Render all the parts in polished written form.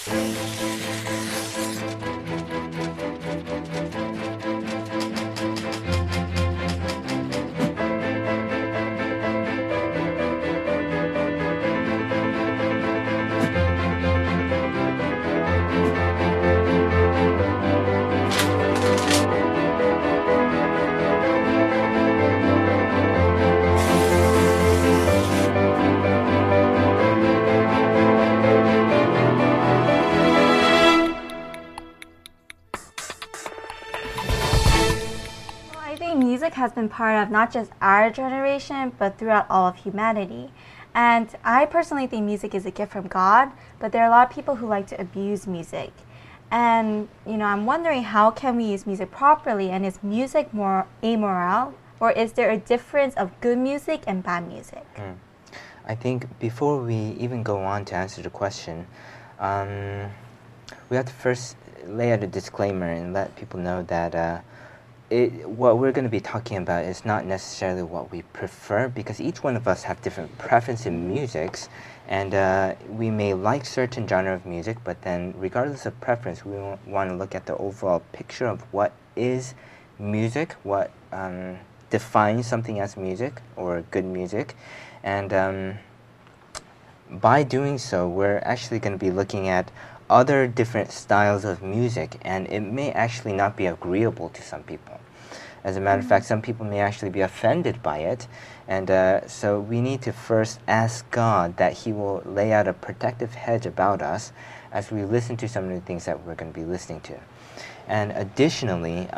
I think music has been part of not just our generation, but throughout all of humanity. And I personally think music is a gift from God, but there are a lot of people who like to abuse music. And, I'm wondering, how can we use music properly? And is music more amoral? Or is there a difference of good music and bad music? I think before we even go on to answer the question, we have to first lay out a disclaimer and let people know that what we're going to be talking about is not necessarily what we prefer, because each one of us have different preference in musics, and we may like certain genre of music, but then regardless of preference, we want to look at the overall picture of what is music, what defines something as music or good music. And by doing so, we're actually going to be looking at other different styles of music, and it may actually not be agreeable to some people. As a matter of fact, some people may actually be offended by it, and so we need to first ask God that He will lay out a protective hedge about us as we listen to some of the things that we're going to be listening to. And additionally,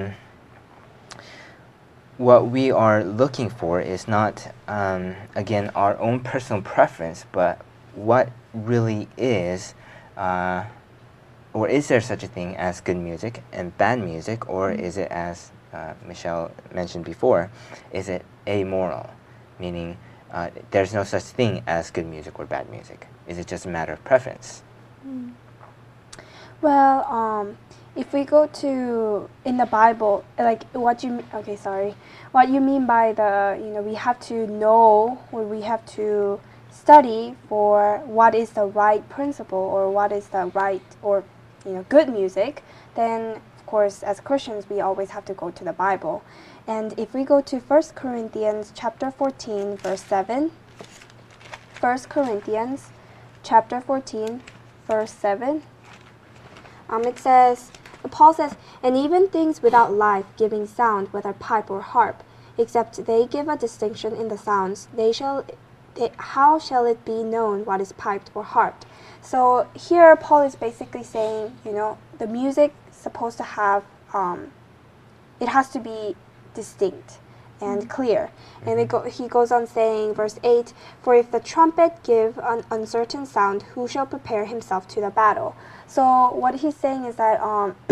what we are looking for is not, again, our own personal preference, but what really is, or is there such a thing as good music and bad music, or is it, as Michelle mentioned before, is it amoral, meaning there's no such thing as good music or bad music? Is it just a matter of preference? Well, if we go to in the Bible, like what you mean by the we have to know, or we have to study for what is the right principle, or what is the right or good music, then of course as Christians we always have to go to the Bible. And if we go to 1 Corinthians chapter 14 verse 7, 1 Corinthians chapter 14 verse 7, it says, Paul says, and even things without life giving sound, whether pipe or harp, except they give a distinction in the sounds, how shall it be known what is piped or harped? So here Paul is basically saying, the music is supposed to have, it has to be distinct and clear. And he goes on saying, verse 8, for if the trumpet give an uncertain sound, who shall prepare himself to the battle? So what he's saying is that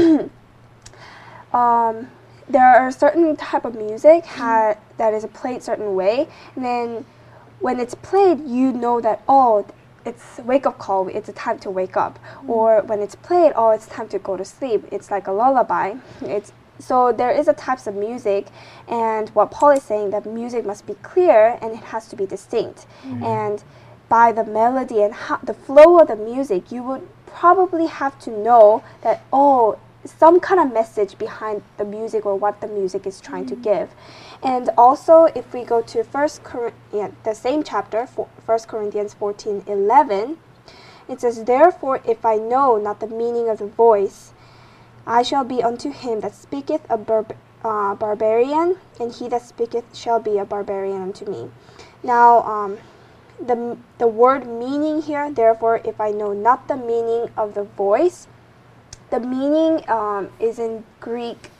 there are certain type of music that is played certain way, and then when it's played, you know that, oh, it's wake-up call, it's a time to wake up. Or when it's played, oh, it's time to go to sleep. It's like a lullaby. So there is a types of music, and what Paul is saying, that music must be clear and it has to be distinct. And by the melody and the flow of the music, you would probably have to know that, oh, some kind of message behind the music or what the music is trying to give. And also, if we go to the same chapter, 1 Corinthians 14:11, it says, therefore, if I know not the meaning of the voice, I shall be unto him that speaketh a barbarian, and he that speaketh shall be a barbarian unto me. Now, the word meaning here, therefore, if I know not the meaning of the voice, the meaning is in Greek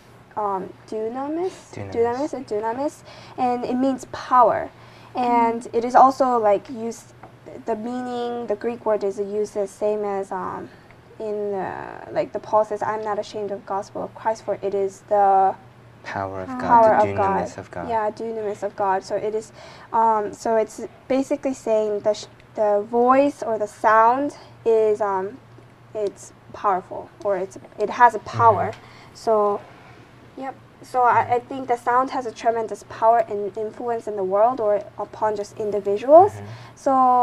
dunamis, and it means power. And it is also like used, the meaning, the Greek word is used the same as in like the Paul says, I'm not ashamed of the gospel of Christ, for it is the power of God, the dunamis of God. Yeah, dunamis of God. So it is, so it's basically saying the voice or the sound is it's powerful, or it has a power. So, yep. So I think the sound has a tremendous power and influence in the world or upon just individuals. So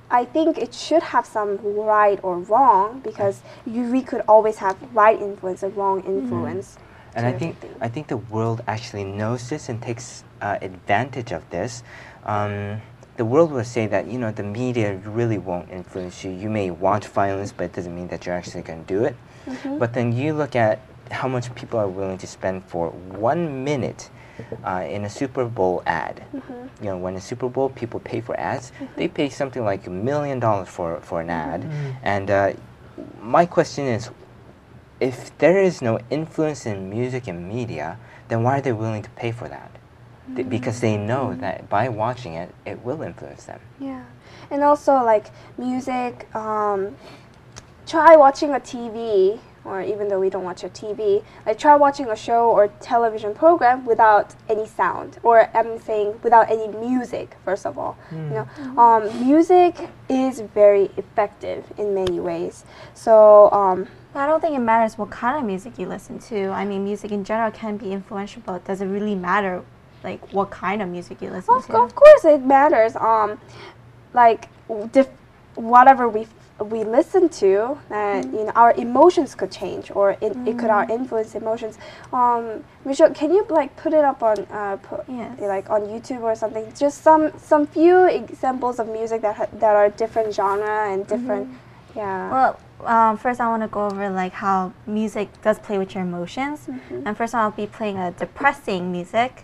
I think it should have some right or wrong, because we could always have right influence and wrong influence. And to I think everything. the world actually knows this and takes advantage of this. The world will say that the media really won't influence you. You may watch violence, but it doesn't mean that you're actually going to do it. But then you look at how much people are willing to spend for 1 minute in a Super Bowl ad. When a Super Bowl, people pay for ads. They pay something like $1 million for an ad. And my question is, if there is no influence in music and media, then why are they willing to pay for that? Because they know that by watching it, it will influence them. Yeah, and also like music. Try watching a TV, or even though we don't watch a TV, like try watching a show or television program without any sound, or I'm saying without any music. First of all, music is very effective in many ways. So. I don't think it matters what kind of music you listen to. I mean, music in general can be influential, but does it really matter, like, what kind of music you listen to? Of course, it matters. Like whatever we listen to, our emotions could change, or it could influence emotions. Michelle, can you like put it up on Yes. like on YouTube or something? Just some few examples of music that are different genre and different. Yeah. Well, first I want to go over like how music does play with your emotions. And first I'll be playing a depressing music.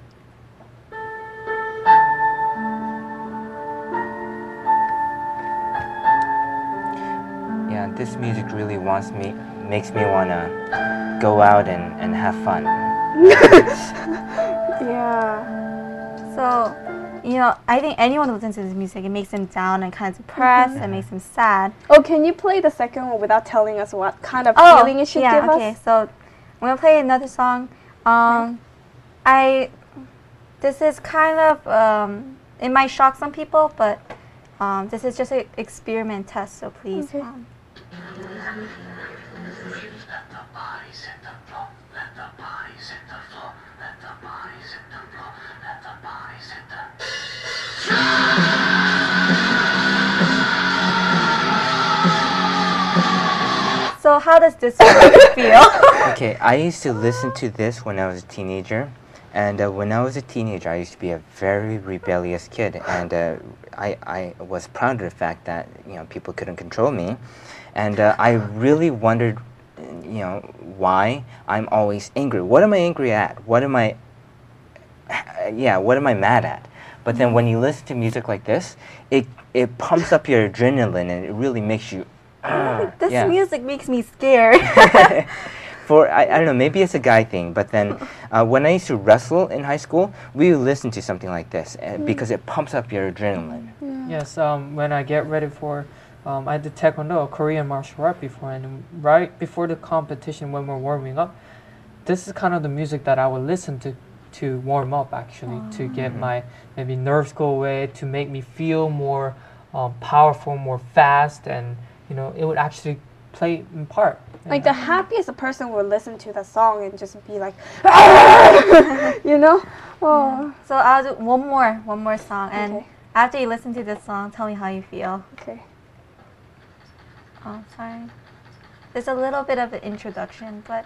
Yeah, this music really makes me want to go out and have fun. Yeah. So, I think anyone who listens to this music, it makes them down and kind of depressed, it makes them sad. Oh, can you play the second one without telling us what kind of feeling it should give okay. us? So, I'm going to play another song. This is kind of, it might shock some people, but this is just an experiment test, so please. Okay. So how does this make you feel? Okay, I used to listen to this when I was a teenager. And when I was a teenager, I used to be a very rebellious kid. And I was proud of the fact that, people couldn't control me. And I really wondered, why I'm always angry. What am I angry at? What am I mad at? But then when you listen to music like this, it pumps up your adrenaline, and it really makes you... This music makes me scared. I don't know, maybe it's a guy thing, but then when I used to wrestle in high school, we would listen to something like this because it pumps up your adrenaline. Yes, when I get ready for, I did Taekwondo, Korean martial art before, and right before the competition when we're warming up, this is kind of the music that I would listen to warm up actually, to get my maybe nerves go away, to make me feel more powerful, more fast, and it would actually play in part. Like the happiest person would listen to the song and just be like, Oh. So I'll do one more song, and Okay. after you listen to this song, tell me how you feel. Okay. Oh, sorry. There's a little bit of an introduction, but...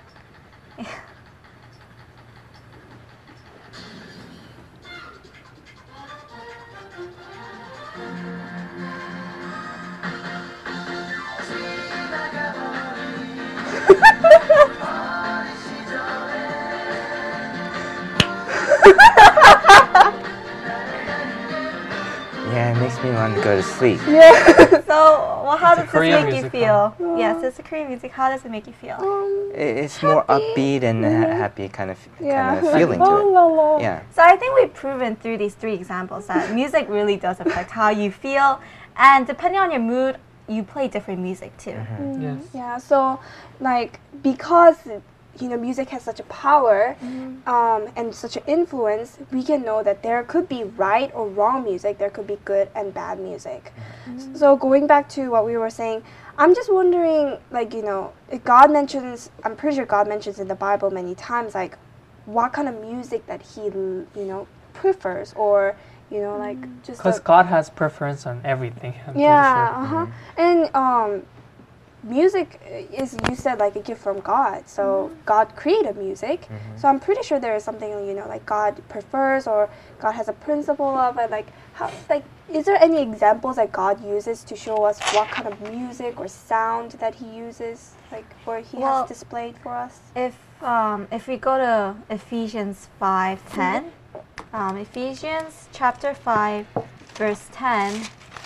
Yeah, it makes me want to go to sleep. So, how does this Korean make you music, feel? Yes, it's a Korean music. How does it make you feel? It's more upbeat and happy kind of Yeah. feeling to it. Yeah. So I think we've proven through these 3 examples that music really does affect how you feel, and depending on your mood, you play different music too. Yes. Yeah, so like because music has such a power and such an influence, we can know that there could be right or wrong music, there could be good and bad music. So going back to what we were saying, I'm just wondering, like, God mentions, I'm pretty sure God mentions in the Bible many times, like, what kind of music that he, prefers, or, you know, like just Because God has preference on everything. I'm pretty yeah, sure. and music is, you said, like a gift from God. So God created music. So I'm pretty sure there is something, you know, like God prefers, or God has a principle of it. Like how, like, is there any examples that God uses to show us what kind of music or sound that He uses, like, or He Well, has displayed for us? If we go to Ephesians 5:10, Ephesians chapter 5, verse 10,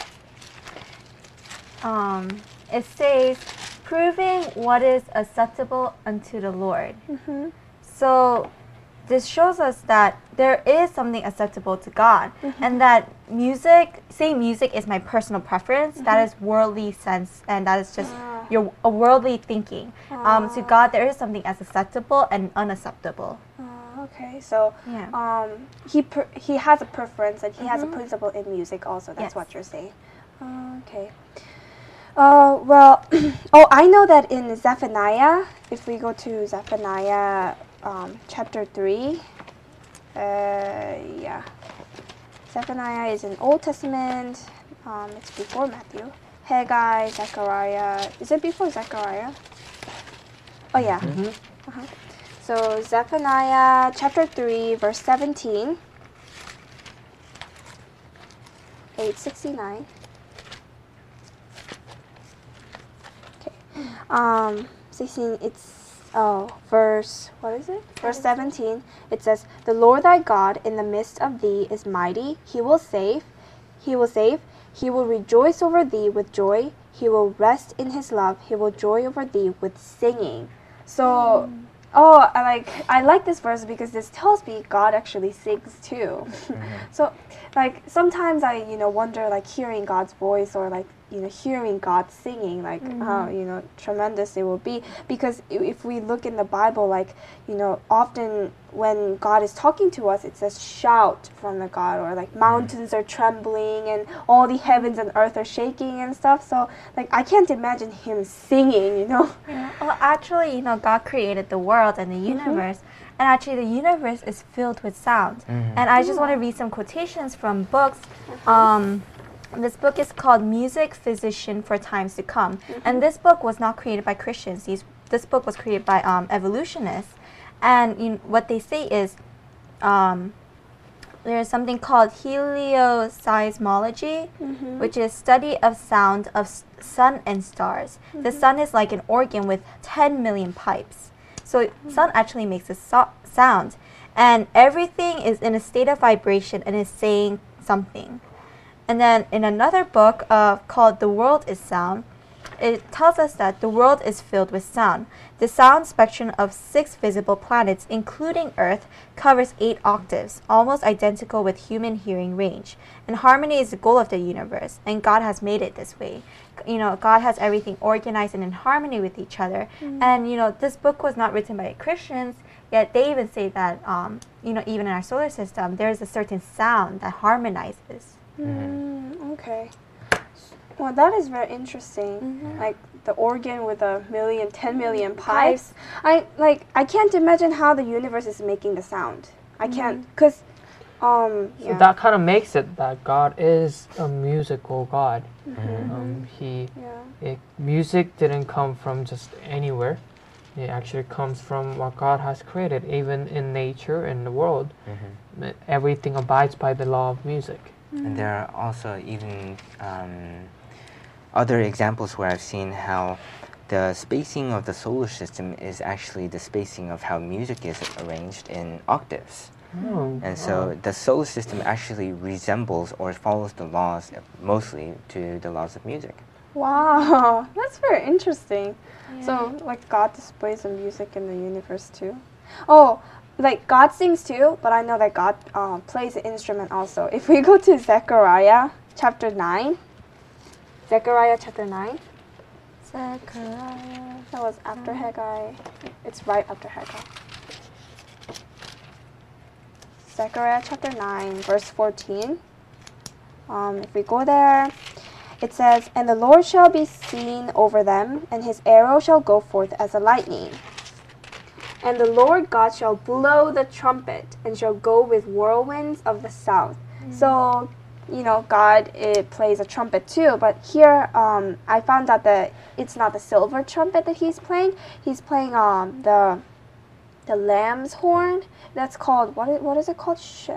it says, proving what is acceptable unto the Lord. So this shows us that there is something acceptable to God, and that music, saying music is my personal preference, that is worldly sense, and that is just a worldly thinking. To God, there is something as acceptable and unacceptable. Okay, so Yeah. he has a preference, and He has a principle in music also. That's Yes. what you're saying. Okay. Well, oh, I know that in Zephaniah, if we go to Zephaniah chapter 3, yeah. Zephaniah is in Old Testament. It's before Matthew. Haggai, Zechariah. Is it before Zechariah? Oh, yeah. So Zephaniah chapter 3, verse 17. 869. Okay. 16, it's, verse, what is it? Verse 17. It says, "The Lord thy God in the midst of thee is mighty. He will save. He will save. He will rejoice over thee with joy. He will rest in his love. He will joy over thee with singing." So, I like this verse because this tells me God actually sings too. So, like, sometimes I, wonder, like, hearing God's voice, or, like, hearing God singing, like, how, tremendous it will be. Because if we look in the Bible, like, often when God is talking to us, it says shout from the God, or like mountains are trembling and all the heavens and earth are shaking and stuff. So, like, I can't imagine Him singing, Well, actually, God created the world and the universe, and actually the universe is filled with sound. And I just want to read some quotations from books. This book is called Music Physician for Times to Come, and this book was not created by Christians. This book was created by evolutionists, and what they say is there is something called helioseismology, which is study of sound of sun and stars. The sun is like an organ with 10 million pipes. So sun actually makes a sound, and everything is in a state of vibration and is saying something. And then in another book called The World is Sound, it tells us that the world is filled with sound. The sound spectrum of 6 visible planets, including Earth, covers 8 octaves, almost identical with human hearing range. And harmony is the goal of the universe, and God has made it this way. God has everything organized and in harmony with each other. And, this book was not written by Christians, yet they even say that, even in our solar system, there is a certain sound that harmonizes. Okay. Well, that is very interesting. Like the organ with 10 million pipes. I can't imagine how the universe is making the sound. I can't, cause So that kind of makes it that God is a musical God. Music didn't come from just anywhere. It actually comes from what God has created. Even in nature, in the world, everything abides by the law of music. And there are also even other examples where I've seen how the spacing of the solar system is actually the spacing of how music is arranged in octaves. And so the solar system actually resembles or follows the laws, mostly to the laws of music. Wow, that's very interesting. So, like, God displays the music in the universe too. Oh, like God sings too, but I know that God plays the instrument also. If we go to Zechariah chapter 9, Zechariah chapter 9. Zechariah. That was after Haggai. It's right after Haggai. Zechariah chapter 9, verse 14. If we go there, it says, "And the Lord shall be seen over them, and his arrow shall go forth as a lightning. And the Lord God shall blow the trumpet, and shall go with whirlwinds of the south, So, you know, God plays a trumpet too. But here, I found out that it's not the silver trumpet that he's playing. He's playing the lamb's horn. That's called what is it called?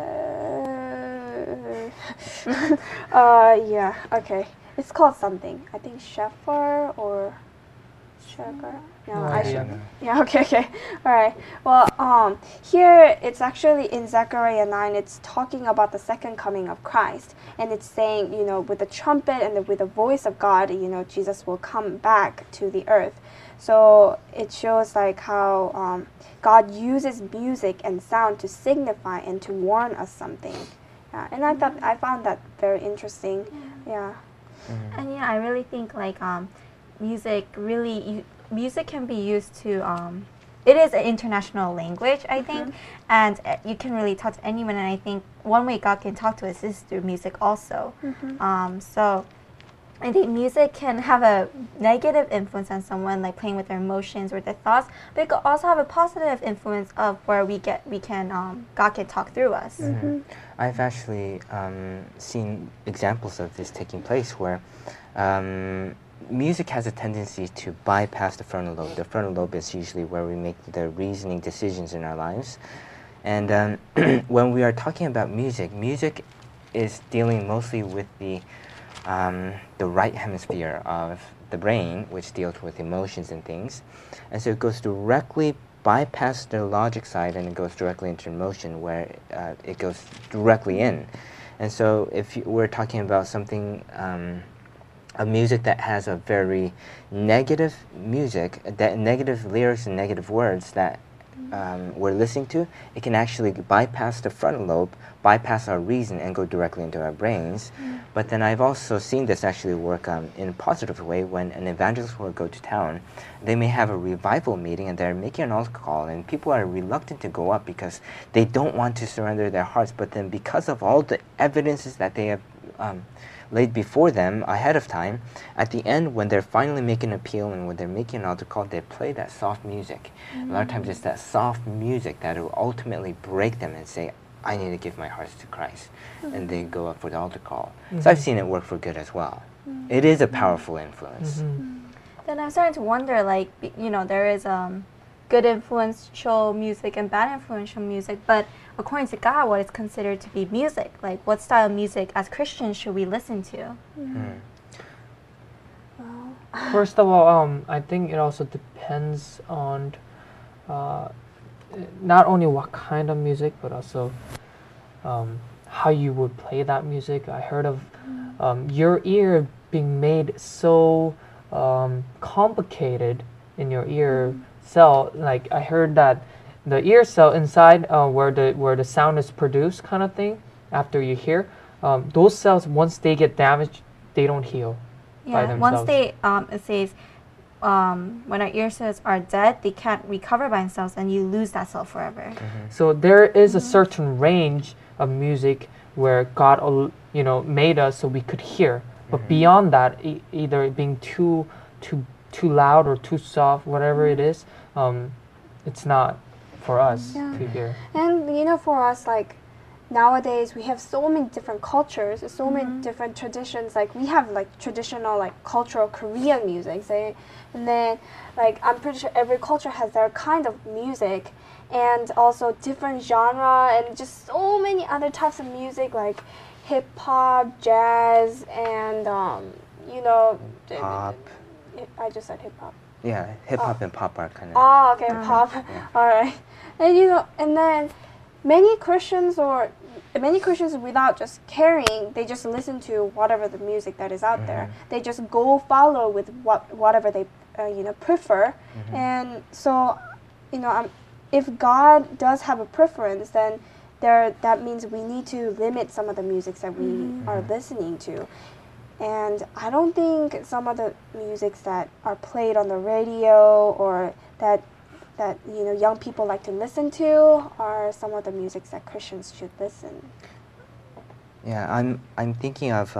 Yeah. Okay. It's called something. I think shofar or sugar. No, No I idea. should. Yeah. Okay. All right. Well, here it's actually in Zechariah 9. It's talking about the second coming of Christ, and it's saying, you know, with the trumpet and with the voice of God, you know, Jesus will come back to the earth. So it shows like how God uses music and sound to signify and to warn us something. Yeah, and I found that very interesting. Yeah. And yeah, I really think like music music can be used to it is an international language, I think, and you can really talk to anyone. And I think one way God can talk to us is through music also. So I think music can have a negative influence on someone, like playing with their emotions or their thoughts, but it could also have a positive influence of where God can talk through us. I've actually seen examples of this taking place where music has a tendency to bypass the frontal lobe. The frontal lobe is usually where we make the reasoning decisions in our lives. And when we are talking about music, music is dealing mostly with the right hemisphere of the brain, which deals with emotions and things. And so it goes directly bypast the logic side and it goes directly into emotion, where it goes directly in. And so if we're talking about something, a music that has a very negative music, that negative lyrics and negative words that we're listening to, it can actually bypass the frontal lobe, bypass our reason, and go directly into our brains. But then I've also seen this actually work in a positive way. When an evangelist will go to town, they may have a revival meeting and they're making an altar call, and people are reluctant to go up because they don't want to surrender their hearts. But then because of all the evidences that they have laid before them ahead of time, at the end, when they're finally making an appeal and when they're making an altar call, they play that soft music. A lot of times it's that soft music that will ultimately break them and say, I need to give my heart to Christ. And they go up for the altar call. So I've seen it work for good as well. It is a powerful influence. Then I'm starting to wonder, like, you know, there is good influential music and bad influential music, but according to God, what is considered to be music? Like, what style of music as Christians should we listen to? First of all, I think it also depends on not only what kind of music, but also how you would play that music. I heard of your ear being made so complicated in your ear cell. Like, I heard that the ear cell inside where the sound is produced, kind of thing, after you hear, those cells, once they get damaged, they don't heal by themselves. Once they it says when our ear cells are dead, they can't recover by themselves, and you lose that cell forever. So there is a certain range of music where God, you know, made us so we could hear. But beyond that, either being too loud or too soft, whatever it is, it's not for us to hear. And you know, for us, like, nowadays we have so many different cultures, so many different traditions. Like, we have like traditional, like, cultural Korean music, say, and then, like, I'm pretty sure every culture has their kind of music, and also different genre, and just so many other types of music, like hip hop, jazz, and you know, Pop. I just said hip hop. Yeah, hip hop and pop are kind of. Oh, okay, pop. All right, and you know, and then many Christians without just caring, they just listen to whatever the music that is out there. They just go follow with whatever they you know, prefer. And so, you know, if God does have a preference, then that means we need to limit some of the music that we are listening to. And I don't think some of the musics that are played on the radio or that you know, young people like to listen to are some of the musics that Christians should listen. Yeah, I'm thinking of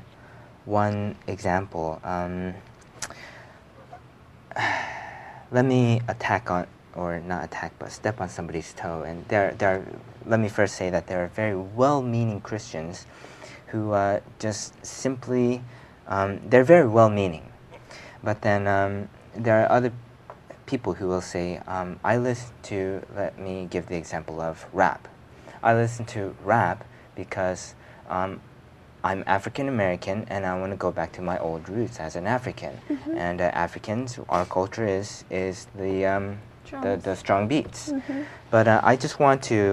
one example. Let me or not attack, but step on somebody's toe. And let me first say that there are very well-meaning Christians who just simply, they're very well-meaning. But then there are other people who will say, I listen to, let me give the example of rap. I listen to rap because I'm African American and I want to go back to my old roots as an African. And Africans, our culture is the strong beats. But I just want to,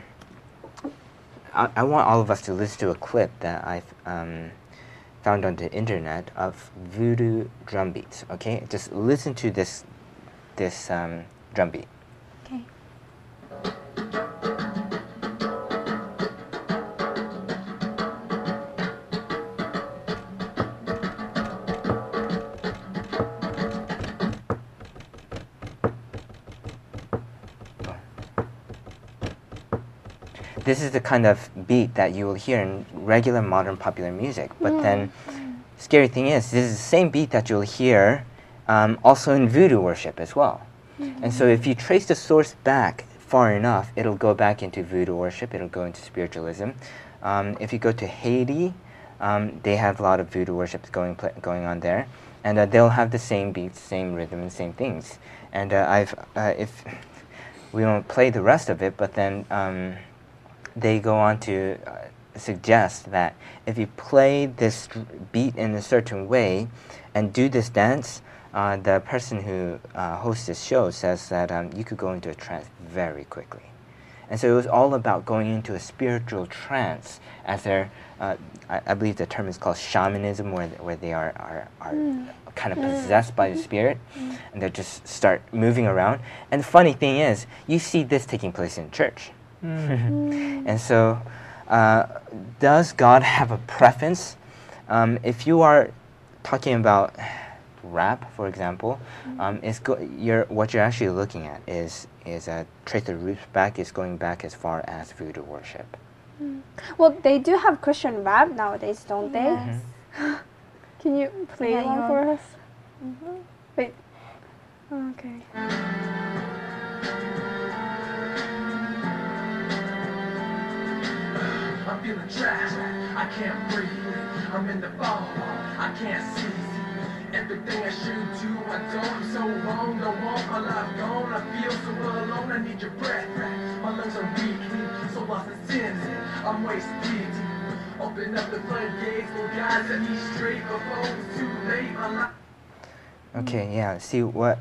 I want all of us to listen to a clip that I've found on the internet of voodoo drum beats. Okay, just listen to this drum beat. Okay. This is the kind of beat that you will hear in regular modern popular music. But then, scary thing is, this is the same beat that you'll hear also in voodoo worship as well. And so if you trace the source back far enough, it'll go back into voodoo worship, it'll go into spiritualism. If you go to Haiti, they have a lot of voodoo worship going on there. And they'll have the same beats, same rhythm, and same things. And if we won't play the rest of it, but then they go on to suggest that if you play this beat in a certain way and do this dance, the person who hosts this show says that you could go into a trance very quickly. And so it was all about going into a spiritual trance, as I believe the term is called shamanism, where they are kind of possessed by the spirit, and they just start moving around. And the funny thing is, you see this taking place in church. And so, does God have a preference? If you are talking about rap, for example, what you're actually looking at is trace the roots back, is going back as far as voodoo worship. Well, they do have Christian rap nowadays, don't they? Yes. Can you play Yeah, one for us? Mhm. Wait. Okay. I'm feeling trapped, I can't breathe. I'm in the fall, I can't see. Everything I should do, I don't. I'm so wrong, don't want my life gone. I feel so alone, I need your breath. My lungs are weak, so lost in sin. I'm wasted. Open up the floodgates, oh God, set me straight before it's too late. My life. Okay, yeah. See what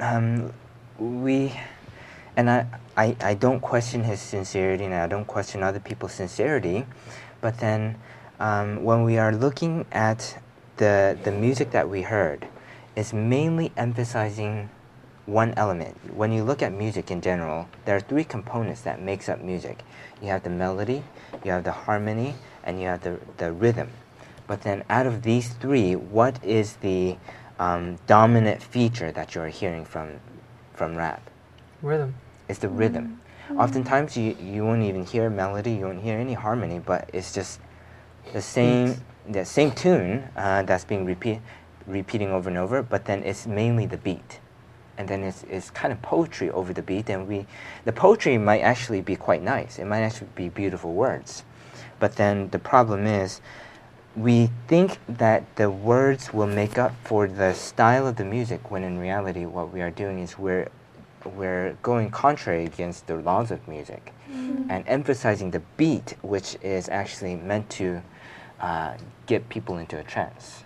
I don't question his sincerity, and I don't question other people's sincerity, but then when we are looking at the music that we heard, it's mainly emphasizing one element. When you look at music in general, there are three components that makes up music. You have the melody, you have the harmony, and you have the rhythm. But then out of these three, what is the dominant feature that you're hearing from rap? Rhythm. It's the rhythm. Oftentimes you won't even hear melody, you won't hear any harmony, but it's just the same tune that's being repeating over and over, but then it's mainly the beat. And then it's kind of poetry over the beat, and the poetry might actually be quite nice. It might actually be beautiful words. But then the problem is, we think that the words will make up for the style of the music, when in reality what we are doing is we're going contrary against the laws of music and emphasizing the beat, which is actually meant to get people into a trance.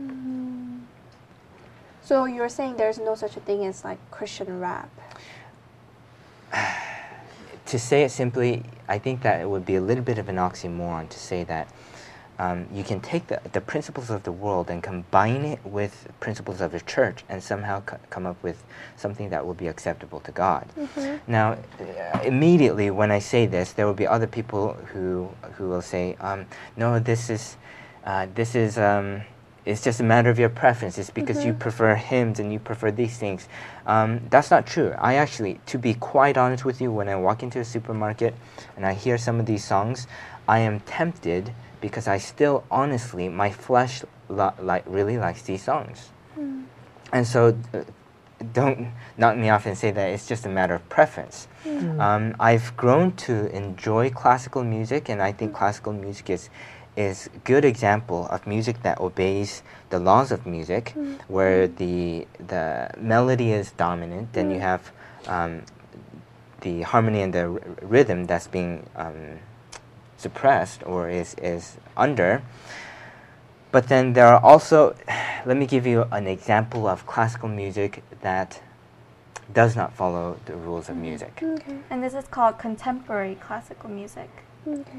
So you're saying there's no such a thing as like Christian rap? To say it simply, I think that it would be a little bit of an oxymoron to say that you can take the principles of the world and combine it with principles of the church and somehow come up with something that will be acceptable to God. Now, immediately when I say this, there will be other people who will say, no, this is it's just a matter of your preference. It's because you prefer hymns and you prefer these things. That's not true. I actually, to be quite honest with you, when I walk into a supermarket and I hear some of these songs, I am tempted, because I still, honestly, my flesh really likes these songs. And so don't knock me off and say that it's just a matter of preference. I've grown to enjoy classical music, and I think classical music is a good example of music that obeys the laws of music, where the melody is dominant, then you have the harmony and the rhythm that's being suppressed or is under. But then there are also, let me give you an example of classical music that does not follow the rules of music. Okay. And this is called contemporary classical music. Okay.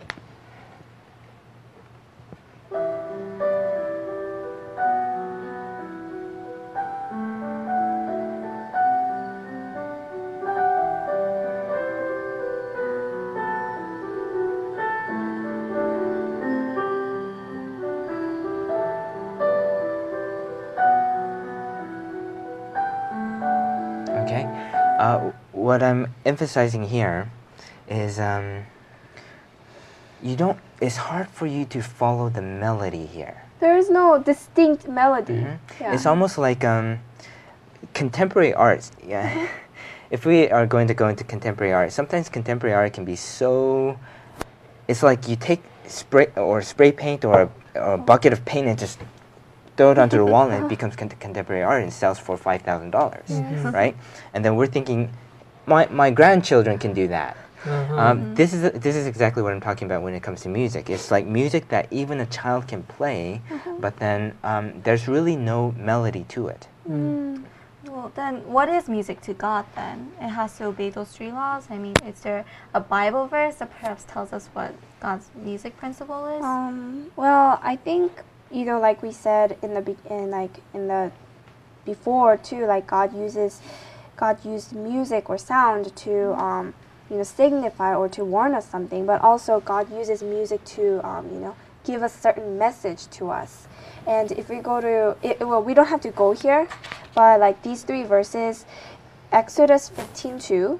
Okay, what I'm emphasizing here is you don't. It's hard for you to follow the melody here. There is no distinct melody. Yeah. It's almost like contemporary arts. Yeah, if we are going to go into contemporary art, sometimes contemporary art can be so. It's like you take spray paint or a bucket of paint and just throw it onto the wall, and it becomes contemporary art and sells for $5,000, right? And then we're thinking, my grandchildren can do that. This is exactly what I'm talking about when it comes to music. It's like music that even a child can play, but then there's really no melody to it. Well, then what is music to God then? It has to obey those 3 laws? I mean, is there a Bible verse that perhaps tells us what God's music principle is? Well, I think, like we said in the before too, like God used music or sound to signify or to warn us something, but also God uses music to give a certain message to us. And if we go to it, well, we don't have to go here, but like these 3 verses, Exodus 15:2,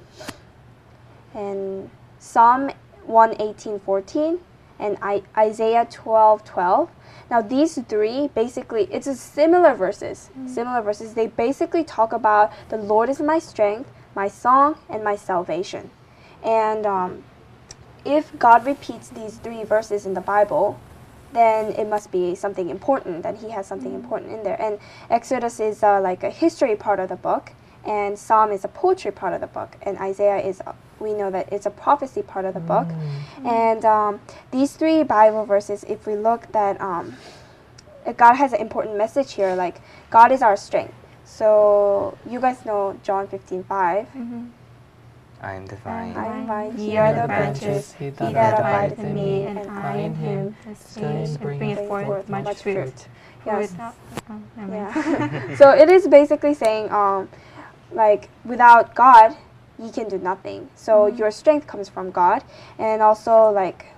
and Psalm 118:14, and Isaiah 12:12. Now these 3 basically, it's a similar verses. Similar verses. They basically talk about the Lord is my strength, my song, and my salvation. And if God repeats these 3 verses in the Bible, then it must be something important, that he has something important in there. And Exodus is like a history part of the book, and Psalm is a poetry part of the book, and Isaiah is, we know that it's a prophecy part of the book. And these 3 Bible verses, if we look that God has an important message here, like God is our strength. So you guys know John 15:5. I am the vine. I am vine, Ye ye are the branches. He He that abideth in me, and I in him, the same bringeth forth much fruit. Yes. Never mind. Yeah. So it is basically saying, like, without God, you can do nothing. So your strength comes from God, and also like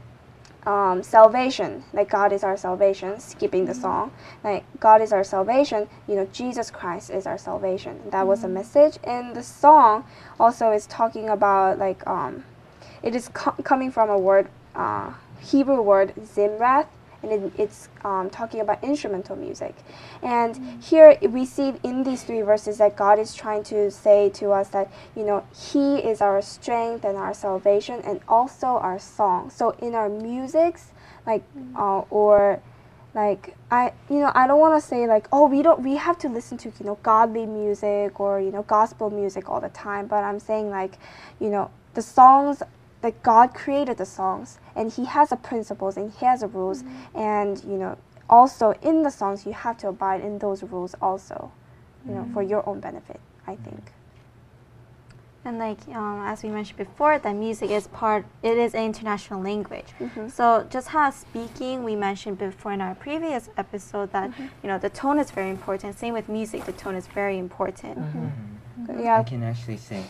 salvation. Like God is our salvation. Skipping the song, like God is our salvation. Jesus Christ is our salvation. That was a message, and the song also is talking about like it is coming from a word, Hebrew word zimrath. And it's talking about instrumental music. And here we see in these 3 verses that God is trying to say to us that, he is our strength and our salvation and also our song. So in our musics, like, or like, I don't want to say like, oh, we have to listen to, godly music or, gospel music all the time. But I'm saying like, the songs, that God created the songs, and he has the principles and he has the rules, and also in the songs you have to abide in those rules also, for your own benefit, I think. And like as we mentioned before, that music is it is an international language. So just how speaking, we mentioned before in our previous episode that the tone is very important. Same with music, the tone is very important. Yeah. I can actually say,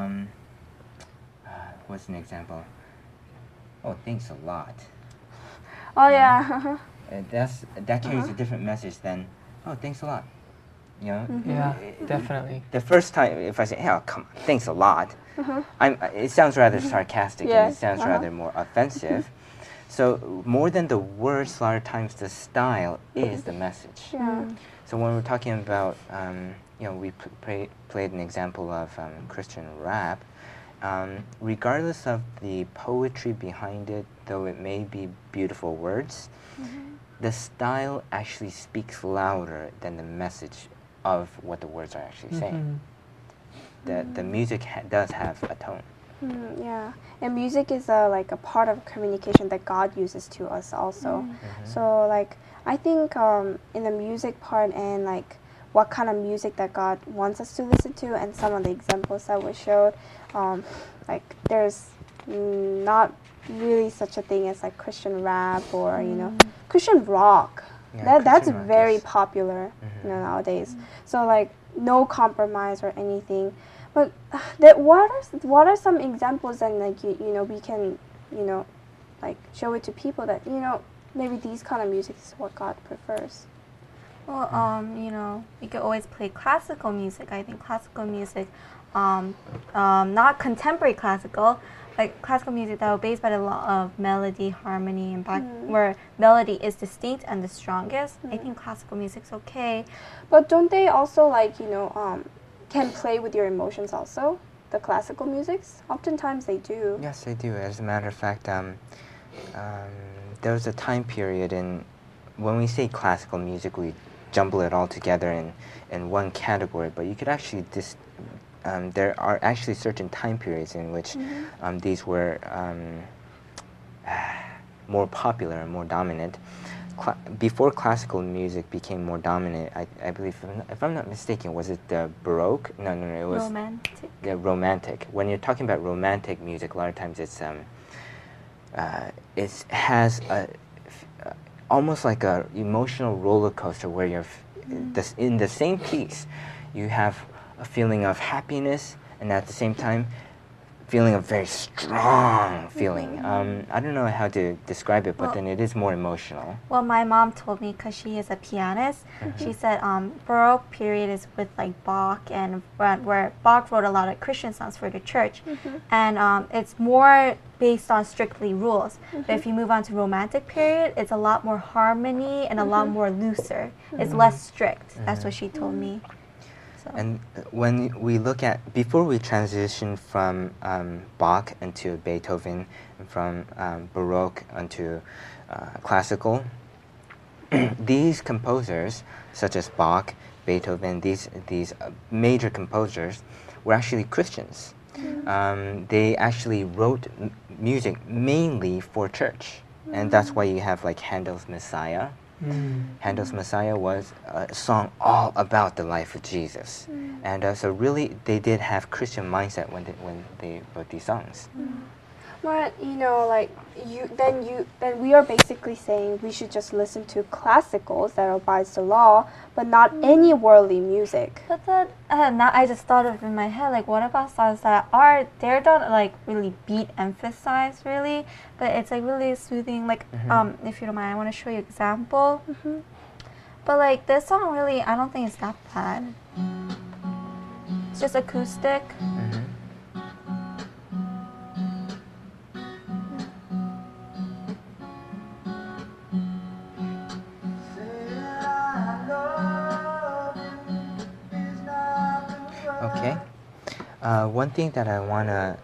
what's an example? Oh, thanks a lot. Oh yeah. That carries a different message than, oh, thanks a lot. Yeah, definitely. The first time, if I say, "Hey, oh, come on, thanks a lot," it sounds rather sarcastic and it sounds rather more offensive. So more than the words, a lot of times the style is the message. Yeah. So when we're talking about we played an example of Christian rap. Regardless of the poetry behind it, though it may be beautiful words, the style actually speaks louder than the message of what the words are actually saying. The music does have a tone. Yeah, and music is like a part of communication that God uses to us also. So like I think in the music part and like what kind of music that God wants us to listen to and some of the examples that were showed, like there's not really such a thing as like Christian rap or Christian rock. Yeah, That's Christian rock very is- popular nowadays. So like no compromise or anything. But what are some examples and like we can like show it to people that maybe these kind of music is what God prefers. Well, you could always play classical music. I think classical music, not contemporary classical, like classical music that are based by the law of melody, harmony, and where melody is distinct and the strongest. I think classical music's okay. But don't they also like can play with your emotions also? The classical musics, oftentimes they do. Yes, they do. As a matter of fact, there was a time period when we say classical music, we jumble it all together in one category. But you could actually there are actually certain time periods in which these were more popular and more dominant. Before classical music became more dominant, I believe, if I'm not mistaken, was it the Baroque? No, it was Romantic. the Romantic. When you're talking about romantic music, a lot of times it's it has almost like a emotional roller coaster where you're in the same piece, you have a feeling of happiness and at the same time feeling a very strong feeling. I don't know how to describe it, but then it is more emotional. Well, my mom told me, because she is a pianist, she said Baroque period is with like Bach, and where Bach wrote a lot of Christian songs for the church, and it's more based on strictly rules. But if you move on to Romantic period, it's a lot more harmony and a lot more looser. It's less strict. That's what she told me. So. And when we look at, before we transition from Bach into Beethoven, and from Baroque into classical, these composers, such as Bach, Beethoven, these major composers, were actually Christians. They actually wrote music mainly for church, and that's why you have like Handel's Messiah. Handel's Messiah was a song all about the life of Jesus, and so really they did have Christian mindset when they wrote these songs. But like then we are basically saying we should just listen to classicals that obeys the law, but not any worldly music. But then now I just thought of it in my head, like what about songs that they're not like really beat emphasized really, but it's like really soothing, like if you don't mind I want to show you an example. But like this song really I don't think it's that bad. It's just acoustic. Okay. One thing that I wanna,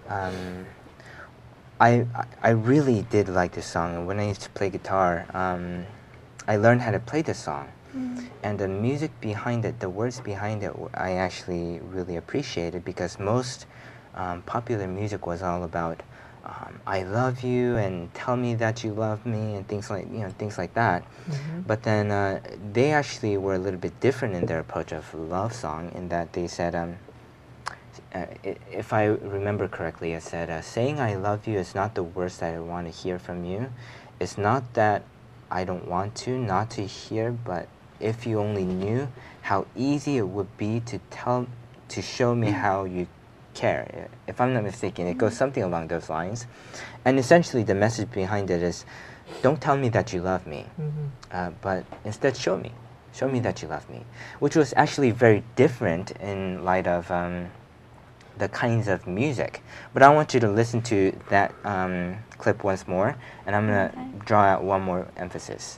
I really did like this song, and when I used to play guitar, I learned how to play this song, and the music behind it, the words behind it, I actually really appreciated, because most popular music was all about I love you and tell me that you love me and things like that. But then they actually were a little bit different in their approach of love song, in that they said, if I remember correctly, it said, saying I love you is not the words that I want to hear from you. It's not that I don't want to, not to hear, but if you only knew how easy it would be to show me how you care. If I'm not mistaken, it goes something along those lines. And essentially the message behind it is, don't tell me that you love me, but instead show me that you love me, which was actually very different in light of the kinds of music. But I want you to listen to that clip once more, and I'm going to draw out one more emphasis.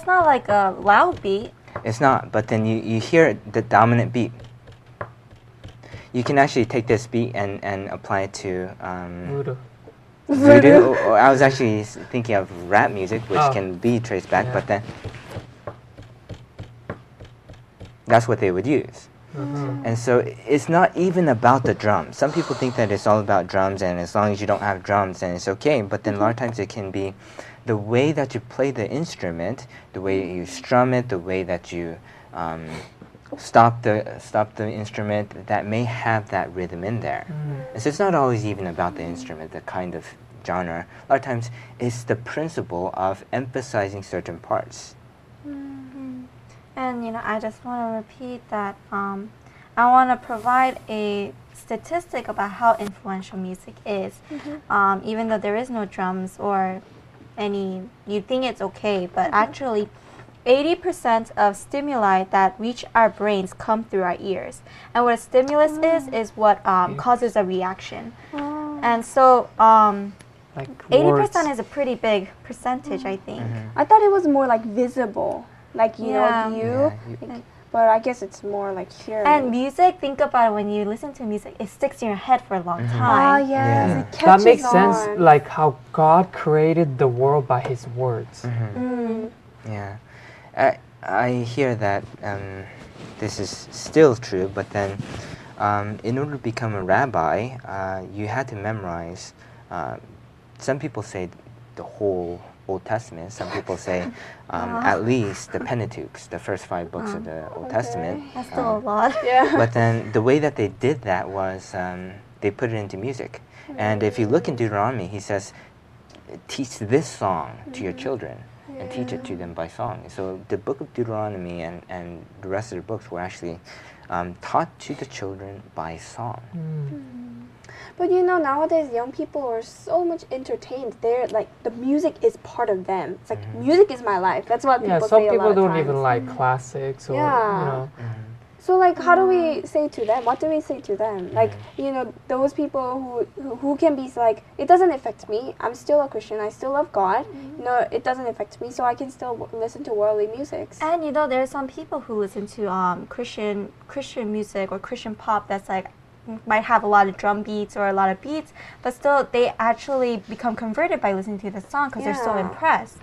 not like a loud beat. It's not, but then you hear the dominant beat. You can actually take this beat and apply it to Voodoo. voodoo. Or I was actually thinking of rap music, which Oh. can be traced back, Yeah. but then that's what they would use. Mhm. And so it's not even about the drums. Some people think that it's all about drums, and as long as you don't have drums, then it's okay. But then a lot of times it can be the way that you play the instrument, the way you strum it, the way that you stop the instrument, that may have that rhythm in there. And so it's not always even about the instrument, the kind of genre. A lot of times it's the principle of emphasizing certain parts. And I just want to repeat that I want to provide a statistic about how influential music is. Even though there is no drums or you think it's okay, but actually 80% of stimuli that reach our brains come through our ears. And what a stimulus is what causes a reaction. And so Like 80% words. is a pretty big percentage, I think. I thought it was more like visible, like you Yeah. know, Yeah, but I guess it's more like hearing. And music, think about it, when you listen to music, it sticks in your head for a long Ah, time. yes, Yeah. it That catches makes on. sense, like how God created the world by His words. Yeah, I hear that this is still true, but then in order to become a rabbi, you had to memorize. Some people say the whole Old Testament. Some people say at least the Pentateuch, the first 5 books of the Old Testament. That's still a lot. Yeah. But then the way that they did that was they put it into music. And if you look in Deuteronomy, he says, teach this song to your children and teach it to them by song. So the book of Deuteronomy and the rest of the books were actually taught to the children by song. But nowadays young people are so much entertained. They're like the music is part of them. It's like music is my life. That's what Yeah, people some say a people lot of don't times. even like classics or Yeah. So like, how do we say to them? What do we say to them? Like, those people who can be like, it doesn't affect me. I'm still a Christian. I still love God. It doesn't affect me, so I can still listen to worldly music. And there are some people who listen to Christian music or Christian pop that's like might have a lot of drum beats or a lot of beats, but still they actually become converted by listening to the song because they're so Yeah. impressed.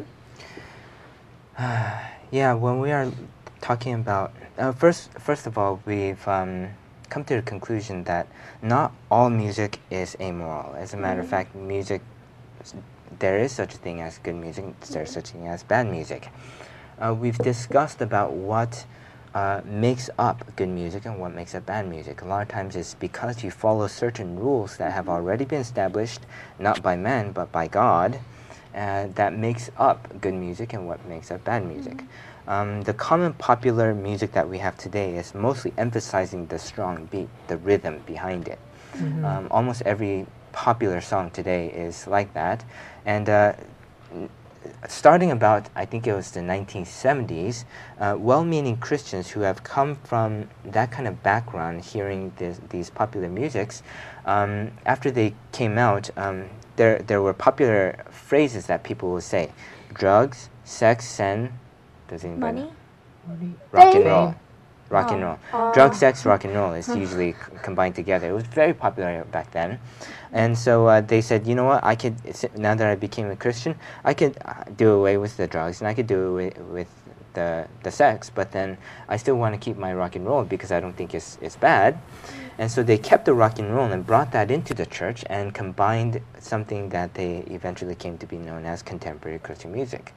Yeah, when we are talking about first of all, we've come to the conclusion that not all music is amoral. As a matter of fact, music, there is such a thing as good music. There's such a thing as bad music. We've discussed about what makes up good music and what makes up bad music. A lot of times it's because you follow certain rules that have already been established, not by man but by God, that makes up good music and what makes up bad music. The common popular music that we have today is mostly emphasizing the strong beat, the rhythm behind it. Almost every popular song today is like that. And starting about, I think it was the 1970s, well-meaning Christians who have come from that kind of background, hearing these popular musics, after they came out, there were popular phrases that people would say: drugs, sex, and does anybody know? Money? Rock and Fame. roll. Rock and roll. Drug, sex, rock and roll is usually combined together. It was very popular back then. And so they said, you know what, now that I became a Christian, I could do away with the drugs and I could do away with the sex, but then I still want to keep my rock and roll because I don't think it's bad. And so they kept the rock and roll and brought that into the church and combined something that they eventually came to be known as contemporary Christian music.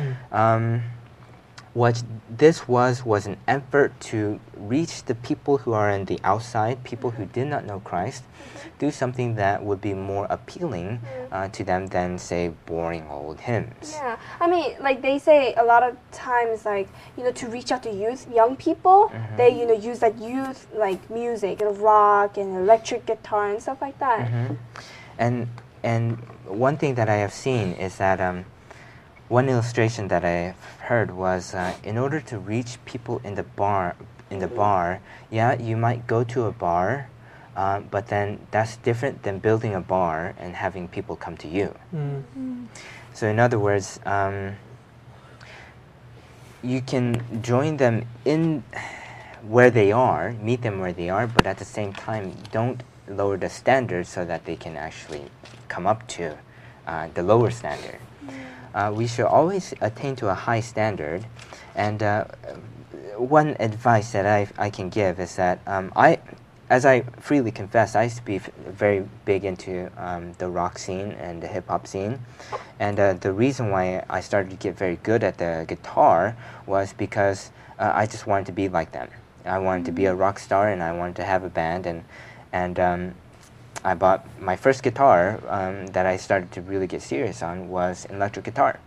What this was an effort to reach the people who are on the outside, people who did not know Christ, do something that would be more appealing to them than, say, boring old hymns. Yeah, I mean, like they say a lot of times, like to reach out to young people, they use like youth like music, rock and electric guitar and stuff like that. And one thing that I have seen is that one illustration that I heard was in order to reach people in the bar, yeah, you might go to a bar, but then that's different than building a bar and having people come to you. So in other words, you can join them in where they are, meet them where they are, but at the same time, don't lower the standard so that they can actually come up to the lower standard. We should always attain to a high standard, and one advice that I can give is that as I freely confess, I used to be very big into the rock scene and the hip-hop scene, and the reason why I started to get very good at the guitar was because I just wanted to be like them. I wanted to be a rock star, and I wanted to have a band, and I bought my first guitar that I started to really get serious on was an electric guitar.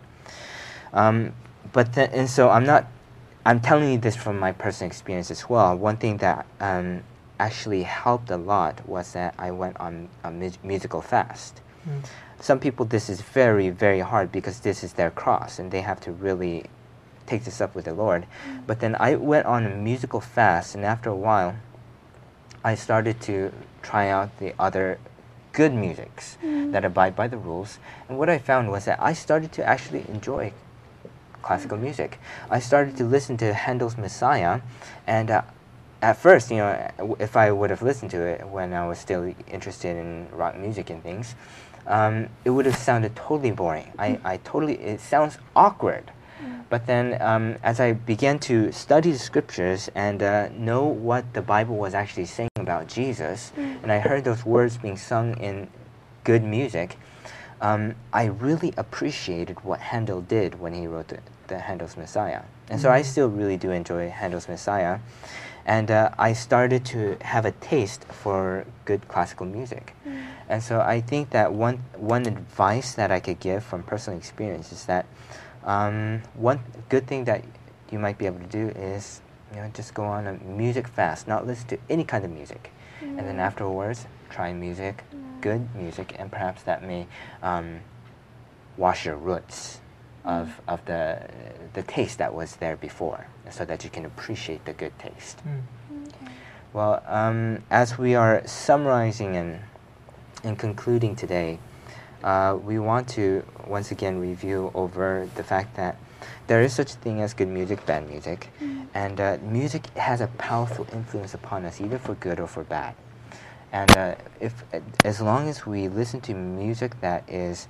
And so I'm telling you this from my personal experience as well. One thing that actually helped a lot was that I went on a musical fast. Some people, this is very, very hard because this is their cross and they have to really take this up with the Lord. But then I went on a musical fast, and after a while I started to try out the other good musics that abide by the rules. And what I found was that I started to actually enjoy classical music. I started to listen to Handel's Messiah, and at first, if I would have listened to it when I was still interested in rock music and things, it would have sounded totally boring. It sounds awkward. But then as I began to study the scriptures and know what the Bible was actually saying about Jesus, and I heard those words being sung in good music, I really appreciated what Handel did when he wrote the Handel's Messiah. And so I still really do enjoy Handel's Messiah. And I started to have a taste for good classical music. And so I think that one advice that I could give from personal experience is that one good thing that you might be able to do is just go on a music fast, not listen to any kind of music. And then afterwards, try music, good music, and perhaps that may wash your roots of the taste that was there before, so that you can appreciate the good taste. Well, as we are summarizing and concluding today, we want to once again review over the fact that there is such a thing as good music, bad music, and music has a powerful influence upon us, either for good or for bad. And as long as we listen to music that is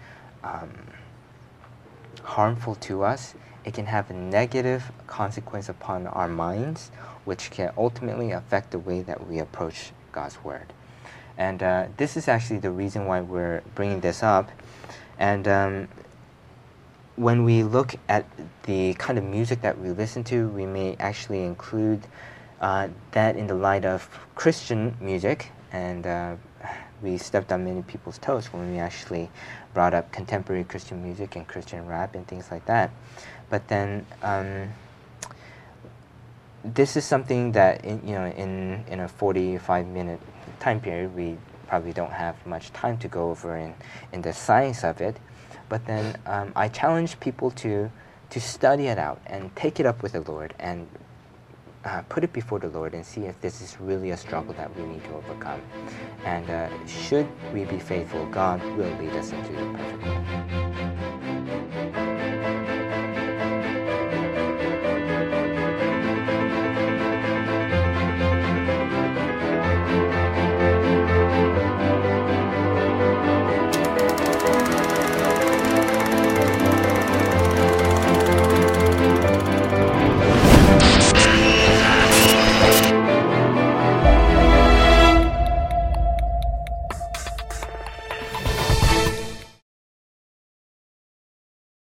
harmful to us, it can have a negative consequence upon our minds, which can ultimately affect the way that we approach God's Word. And this is actually the reason why we're bringing this up. And when we look at the kind of music that we listen to, we may actually include that in the light of Christian music. And we stepped on many people's toes when we actually brought up contemporary Christian music and Christian rap and things like that. But then this is something that in a 45-minute time period we probably don't have much time to go over in the science of it. But then I challenge people to study it out and take it up with the Lord and put it before the Lord and see if this is really a struggle that we need to overcome. And should we be faithful, God will lead us into the perfect will.